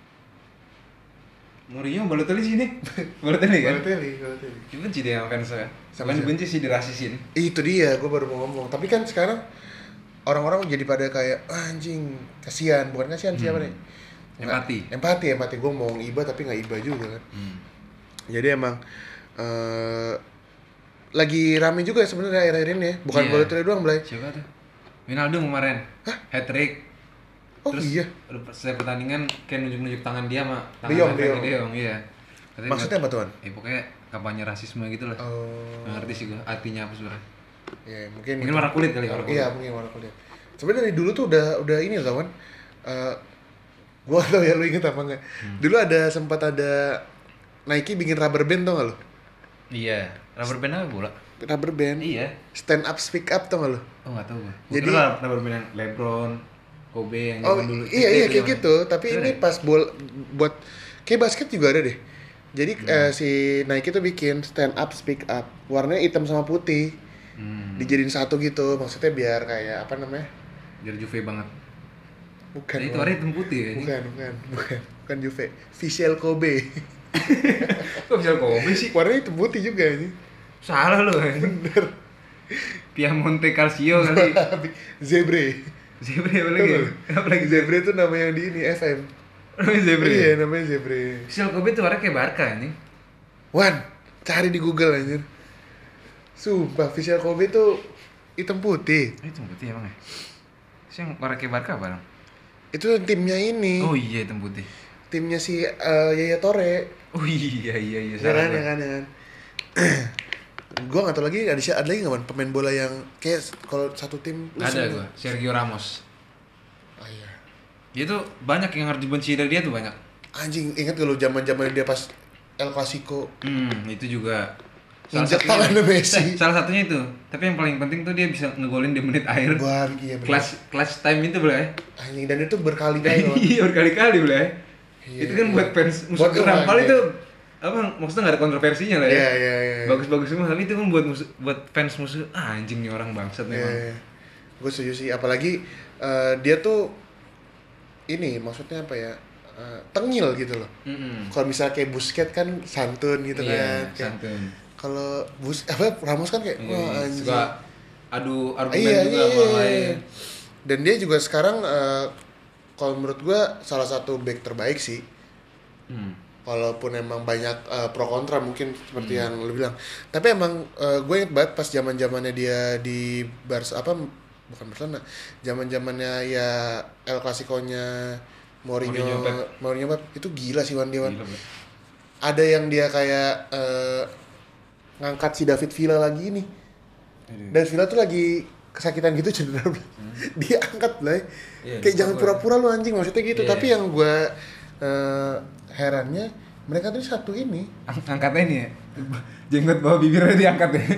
S2: Mourinho Balotelli sini. Balotelli kan?
S1: Balotelli, Balotelli.
S2: Dibenci dia sama fans ya.
S1: Sama
S2: Bukan
S1: siapa?
S2: dibenci sih, dirasisin.
S1: Itu dia, gue baru mau ngomong. Tapi kan sekarang orang-orang jadi pada kayak ah, anjing, kasihan, bukan kasihan
S2: Hmm.
S1: siapa nih?
S2: Empati.
S1: Nggak, empati, empati. Gue mau iba tapi nggak iba juga kan.
S2: Hmm.
S1: Jadi emang eh lagi rame juga sebenarnya akhir-akhir ini ya. Bukan
S2: Iya.
S1: Balotelli doang, Blay.
S2: Siapa tuh? Wijnaldum kemarin. Hat trick.
S1: Oh
S2: Terus
S1: iya.
S2: setelah pertandingan kayak nunjuk-nunjuk tangan dia sama tangan
S1: De Jong,
S2: Frankie
S1: De Jong.
S2: De Jong, iya. Katanya
S1: Maksudnya apa tuan?
S2: Eh pokoknya kampanye rasisme gitu lah.
S1: Oh.
S2: Nggak ngerti sih gua artinya apa sebenarnya.
S1: Ya, mungkin
S2: Mungkin warna kulit kali, warna kulit.
S1: Iya, mungkin warna kulit. Sebenarnya dari dulu tuh udah udah ini loh, kawan. Eh gua tau ya lu inget apa enggak.
S2: Hmm.
S1: Dulu ada sempat ada Nike bikin rubber band tau gak lu?
S2: Iya, rubber band apa bola?
S1: Rubber band.
S2: Iya.
S1: Stand up speak up tau gak lu?
S2: Oh nggak tahu gua.
S1: Jadi-
S2: Jadi rubber band yang LeBron, Kobe yang
S1: Oh
S2: zaman dulu.
S1: iya
S2: Itu
S1: iya
S2: itu
S1: kayak
S2: zaman-
S1: gitu, tapi
S2: Itu
S1: ini
S2: deh.
S1: pas bol buat kayak basket juga ada deh. Jadi
S2: Hmm.
S1: eh, si Nike tuh bikin stand up speak up, warnanya hitam sama putih,
S2: Hmm.
S1: dijadiin satu gitu, maksudnya biar kayak apa namanya?
S2: Jadi Juve banget.
S1: Bukan.
S2: Nah, itu
S1: Bang.
S2: warna hitam putih ya.
S1: Bukan, bukan, bukan, bukan Juve, Visual Kobe.
S2: Kok bisa Kobe sih?
S1: Warnanya hitam putih juga ini.
S2: Salah lu.
S1: Bener.
S2: Piemonte Calcio kali.
S1: Zebre.
S2: Zebre apa lagi?
S1: Tahu nggak lu?
S2: Apa lagi?
S1: Zebre itu nama yang di ini F M.
S2: Namanya Zebre.
S1: Iya, namanya Zebre.
S2: Visual Kobe tuh warna kayak Barca ini.
S1: Wan, cari di Google anjir. Sumpah, Visual Kobe tuh hitam putih.
S2: Oh, hitam putih emang ya? Terus yang warna kayak Barca apa dong?
S1: Itu timnya ini.
S2: Oh iya hitam putih.
S1: Timnya si eh, Yaya Tore.
S2: Oh iya iya iya.
S1: Ya
S2: salah
S1: kan,
S2: gua.
S1: ya kan, ya kan. Gua nggak tahu lagi ada si- ada lagi nggak man pemain bola yang kayak kalau satu tim lu
S2: Ada
S1: seneng.
S2: gua, Sergio Ramos.
S1: Oh iya.
S2: Dia tuh banyak yang harus dibenci dari dia tuh banyak.
S1: Anjing, ingat gak lu zaman-zaman dia pas El Clasico
S2: Hmm, itu juga.
S1: injak
S2: satunya-
S1: tangannya Messi.
S2: Eh, salah satunya itu. Tapi yang paling penting tuh dia bisa ngegolin di menit akhir.
S1: Bar iya bener.
S2: Clutch clutch time itu boleh.
S1: Anjing dan itu berkali-kali loh.
S2: Iya berkali-kali boleh.
S1: Iya,
S2: Itu kan
S1: iya.
S2: buat fans musuh
S1: Buat
S2: Rampal
S1: orang,
S2: itu
S1: iya.
S2: apa maksudnya nggak ada kontroversinya lah ya.
S1: Iya, iya, iya.
S2: Bagus-bagus semua tapi itu kan buat musuh buat fans musuh ah, anjing nih orang bangsat memang.
S1: Iya, gue setuju sih. Apalagi eh, dia tuh ini maksudnya apa ya? eh, tengil gitu loh.
S2: Mm-mm.
S1: Kalau misalnya kayak Busquets kan santun gitu
S2: Iya,
S1: kan. Kayak-
S2: santun.
S1: Kalau Bus apa Ramos kan kayak
S2: Iya,
S1: wah
S2: iya.
S1: anjing.
S2: Suka adu argumen
S1: Iya,
S2: juga
S1: iya,
S2: sama
S1: iya.
S2: lain.
S1: Dan dia juga sekarang eh, kalau menurut gua salah satu back terbaik sih.
S2: Hmm.
S1: Walaupun emang banyak eh, pro kontra mungkin seperti
S2: Hmm.
S1: yang lu bilang. Tapi emang eh, gue inget banget pas zaman-zamannya dia di Barca apa bukan Barcelona. Zaman-zamannya ya El Clasico-nya Mourinho
S2: Mourinho, Pep.
S1: Mourinho Pep, itu gila sih Wan dia Wan.
S2: Gila, Bro.
S1: Ada yang dia kayak eh, ngangkat si David Villa lagi nih.
S2: Aduh.
S1: David Villa tuh lagi kesakitan gitu cedera. Dia angkat lah.
S2: Iya,
S1: Kayak
S2: di
S1: jangan
S2: cover.
S1: pura-pura lu anjing maksudnya gitu.
S2: Iya.
S1: Tapi yang gue eh, herannya mereka tuh satu ini.
S2: Ang- angkatnya ini ya. Jenggot bawah bibirnya diangkat ya.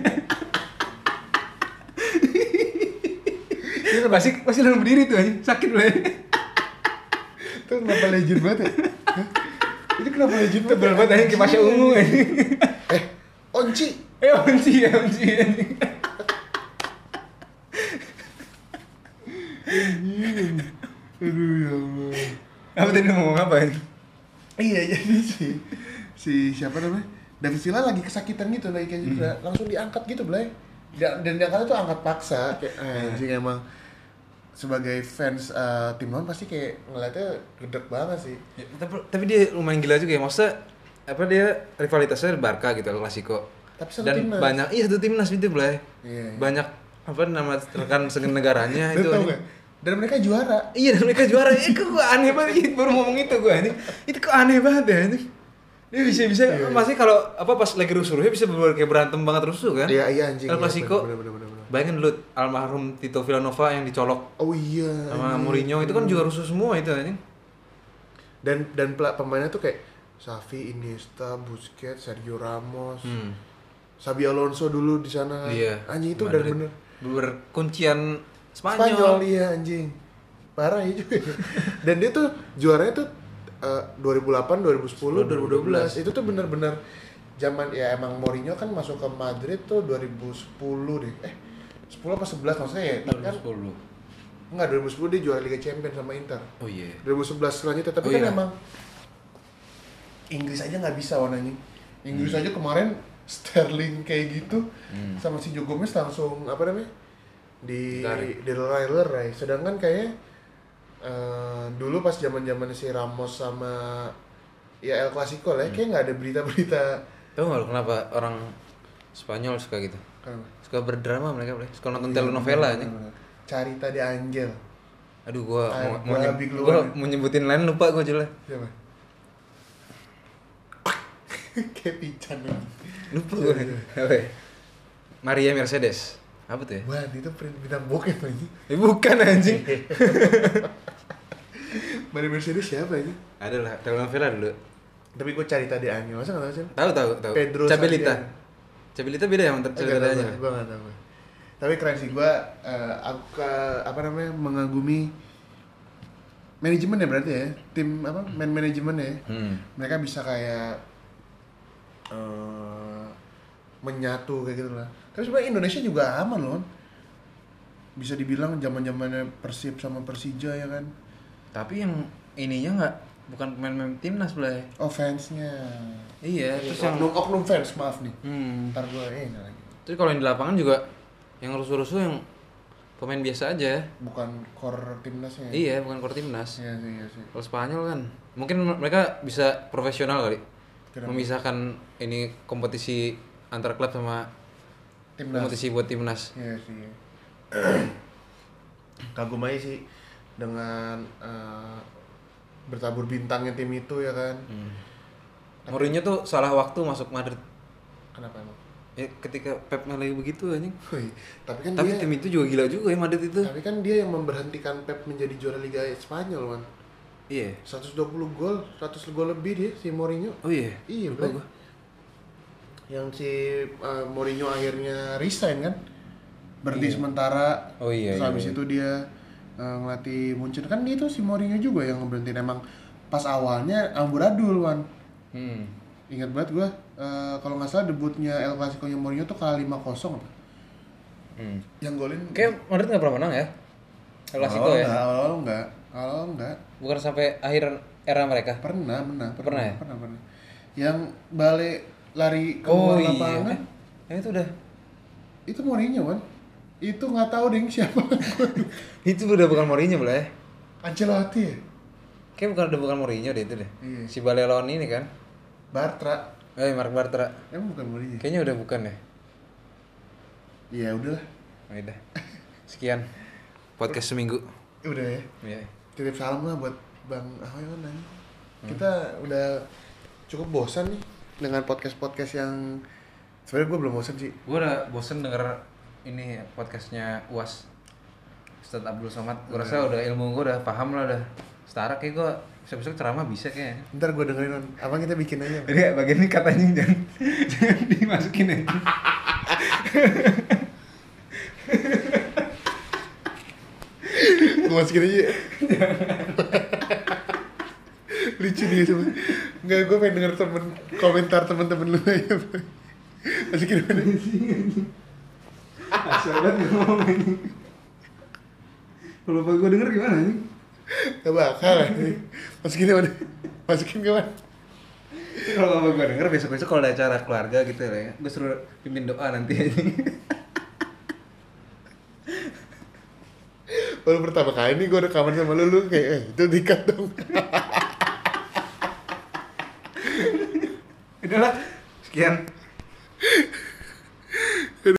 S2: Itu pasti pasti langsung berdiri tuh anjing. Sakit loh ya.
S1: Itu kenapa legend banget ya? Hah? Itu kenapa legend
S2: Itu bener banget anjing kayak Pasha Ungu anjing.
S1: Eh, Onci.
S2: Eh onci ya onci anjing.
S1: Aduh ya Allah.
S2: Apa tadi lu ngomong apa anjing?
S1: Iya jadi si si siapa namanya? David Villa lagi kesakitan gitu lagi kayak cedera. Langsung diangkat gitu, Blay. Dan, dan diangkatnya tuh angkat paksa kayak anjing emang sebagai fans eh, tim lawan pasti kayak ngeliatnya gedek banget sih.
S2: Ya, tapi, tapi dia lumayan gila juga ya. Maksudnya apa dia rivalitasnya Barca gitu El Clasico.
S1: Tapi satu
S2: Dan
S1: timnas.
S2: banyak iya satu timnas itu Blay.
S1: Iya.
S2: Banyak apa nama rekan senegaranya
S1: Dan
S2: itu.
S1: tau
S2: anjing.
S1: nggak? Dan mereka juara.
S2: Iya dan mereka juara. Eh kok gua aneh banget Ih, baru ngomong itu gua anjing. Itu kok aneh banget ya anjing. Dia bisa-bisa
S1: Iya, iya.
S2: masih kalau apa pas lagi rusuh-rusuhnya bisa ber- kayak berantem banget rusuh kan?
S1: Iya iya anjing.
S2: El
S1: iya,
S2: Clasico.
S1: bener, bener, bener, bener.
S2: Bayangin dulu almarhum Tito Villanova yang dicolok
S1: Oh iya.
S2: sama
S1: anjing.
S2: Mourinho itu kan juga rusuh semua itu anjing.
S1: Dan dan pela- pemainnya tuh kayak Xavi, Iniesta, Busquets, Sergio Ramos,
S2: Hmm.
S1: Xabi Alonso dulu di sana.
S2: Iya.
S1: Anjing itu
S2: Madrid.
S1: bener-bener
S2: Bener kuncian
S1: Spanyol,
S2: Spanyol.
S1: iya anjing. Parah ya juga. Dan dia tuh juaranya tuh uh, dua ribu delapan, dua ribu sepuluh, dua ribu dua belas. Itu tuh bener-bener zaman ya emang Mourinho kan masuk ke Madrid tuh dua ribu sepuluh deh. Eh, sepuluh apa sebelas maksudnya ya? Tapi kan
S2: dua ribu sepuluh.
S1: enggak, dua ribu sepuluh dia juara Liga Champions sama Inter.
S2: Oh iya.
S1: dua ribu sebelas selanjutnya, tapi
S2: Oh,
S1: kan
S2: iya.
S1: emang Inggris aja nggak bisa warnanya. Inggris aja kemarin Sterling kayak gitu
S2: Hmm.
S1: sama si Joe Gomez langsung apa namanya di
S2: Ditarik.
S1: dilerai-lerai. Sedangkan kayaknya eh, dulu pas zaman-zaman si Ramos sama ya El Clasico lah, ya, kayak nggak ada berita-berita.
S2: Tahu nggak lo kenapa orang Spanyol suka gitu?
S1: Kenapa?
S2: Suka berdrama mereka, boleh. Suka nonton
S1: Iya,
S2: telenovela
S1: bener,
S2: aja.
S1: bener. Carita de Angel.
S2: Aduh, gua
S1: Ah,
S2: mau,
S1: gua
S2: mau,
S1: habis
S2: nyeb-
S1: keluar
S2: gua
S1: nih.
S2: mau nyebutin lain lupa gua jelas.
S1: Siapa? Kayak pican aja.
S2: Lupa gua. Apa ya? Maria Mercedes. Apa tuh ya?
S1: Wah, itu print bintang bokep aja.
S2: Eh, bukan anjing.
S1: Maria Mercedes siapa ini?
S2: Ada lah telenovela dulu.
S1: Tapi gue cari tadi Angel, masa nggak tahu sih?
S2: Tahu tahu tahu.
S1: Pedro
S2: Cabelita.
S1: Sardian.
S2: Cabelita beda ya sama
S1: Eh,
S2: Cabelita
S1: nggak
S2: aja.
S1: tahu, gue nggak tahu. Tapi keren sih, gue eh, aku ke- apa namanya mengagumi manajemen ya berarti ya, tim apa man manajemen ya.
S2: Hmm.
S1: Mereka bisa kayak eh, menyatu kayak gitu lah. Tapi sebenarnya Indonesia juga aman loh. Bisa dibilang zaman-zamannya Persib sama Persija ya kan.
S2: Tapi yang ininya nggak bukan pemain-pemain timnas belah.
S1: Oh, fansnya.
S2: Iya, terus yang
S1: oknum, oknum fans, maaf nih.
S2: hmm.
S1: Ntar gue eh nggak lagi.
S2: Terus kalau yang di lapangan juga yang rusuh-rusuh yang pemain biasa aja.
S1: Bukan core timnasnya.
S2: Iya, bukan core timnas.
S1: Iya sih, iya sih.
S2: Kalau Spanyol kan mungkin mereka bisa profesional kali.
S1: Kenapa?
S2: Memisahkan ini kompetisi antar klub sama
S1: Timnas.
S2: kompetisi buat timnas.
S1: Iya sih. Kagum aja sih dengan eh, bertabur bintangnya tim itu ya kan.
S2: Hmm. Mourinho tuh salah waktu masuk Madrid.
S1: Kenapa emang?
S2: Ya, ketika Pep lagi begitu anjing.
S1: Wih, tapi kan
S2: Tapi
S1: dia
S2: tim itu juga gila juga ya Madrid itu.
S1: tapi kan dia yang memberhentikan Pep menjadi juara Liga Spanyol, man.
S2: Iya.
S1: seratus dua puluh gol, seratus gol lebih dia si Mourinho.
S2: Oh iya.
S1: Iya,
S2: Lupa
S1: bro.
S2: gua.
S1: Yang si eh, Mourinho akhirnya resign kan. Berhenti
S2: Iya.
S1: sementara.
S2: Oh iya,
S1: Terus
S2: iya,
S1: habis
S2: iya.
S1: itu dia eh, ngelatih Munchen kan itu si Mourinho juga yang ngeberhentiin emang pas awalnya amburadul, Wan.
S2: Hmm.
S1: Ingat banget gua eh, kalau nggak salah debutnya El Clasico-nya Mourinho tuh kalah lima kosong apa?
S2: Hmm.
S1: Yang golin
S2: Kayak Madrid nggak pernah menang ya? El Clasico
S1: awal
S2: ya?
S1: enggak, awal enggak. Awal enggak.
S2: Bukan sampai akhir era mereka.
S1: Pernah menang.
S2: Pernah ya?
S1: Pernah, pernah. Yang balik lari ke
S2: Oh
S1: luar
S2: iya.
S1: lapangan
S2: Eh, itu udah.
S1: itu Mourinho kan. Itu nggak tahu deh siapa.
S2: Itu udah bukan Mourinho boleh.
S1: Ancelotti ya?
S2: Kayak bukan udah bukan Mourinho deh itu deh.
S1: Iya.
S2: Si Balelon ini kan.
S1: Bartra.
S2: Eh, Mark Bartra.
S1: Emang bukan Mourinho?
S2: Kayaknya udah bukan ya.
S1: Iya udahlah.
S2: Oh, udah. Sekian podcast seminggu.
S1: Udah ya.
S2: Iya.
S1: Titip salam lah buat Bang Ahoyon nanya. Kita udah cukup bosan nih dengan podcast-podcast yang sebenarnya gue belum bosan sih.
S2: Gue udah bosen denger ini podcastnya U A S Ustadz Abdul Somad. Gue rasa udah ilmu gue udah paham lah, udah setara kayak gue besok-besok ceramah bisa kayaknya.
S1: Ntar gue dengerin on. Apa kita bikin aja?
S2: Jadi bagian ini katanya jangan jangan dimasukin aja.
S1: Gue masukin aja. Lucu dia semua. Enggak, gue pengen denger temen komentar temen-temen lu aja. Masukin mana?
S2: Asal banget ngomong ini. Kalau gue denger gimana nih?
S1: Gak bakal lah. Masukin mana? Masukin ke mana?
S2: Kalau gue denger besok-besok kalau ada acara keluarga gitu ya, gue suruh pimpin doa nanti aja.
S1: Baru pertama kali nih gue rekaman sama lu, lu kayak, eh itu dikat dong.
S2: Udahlah, sekian.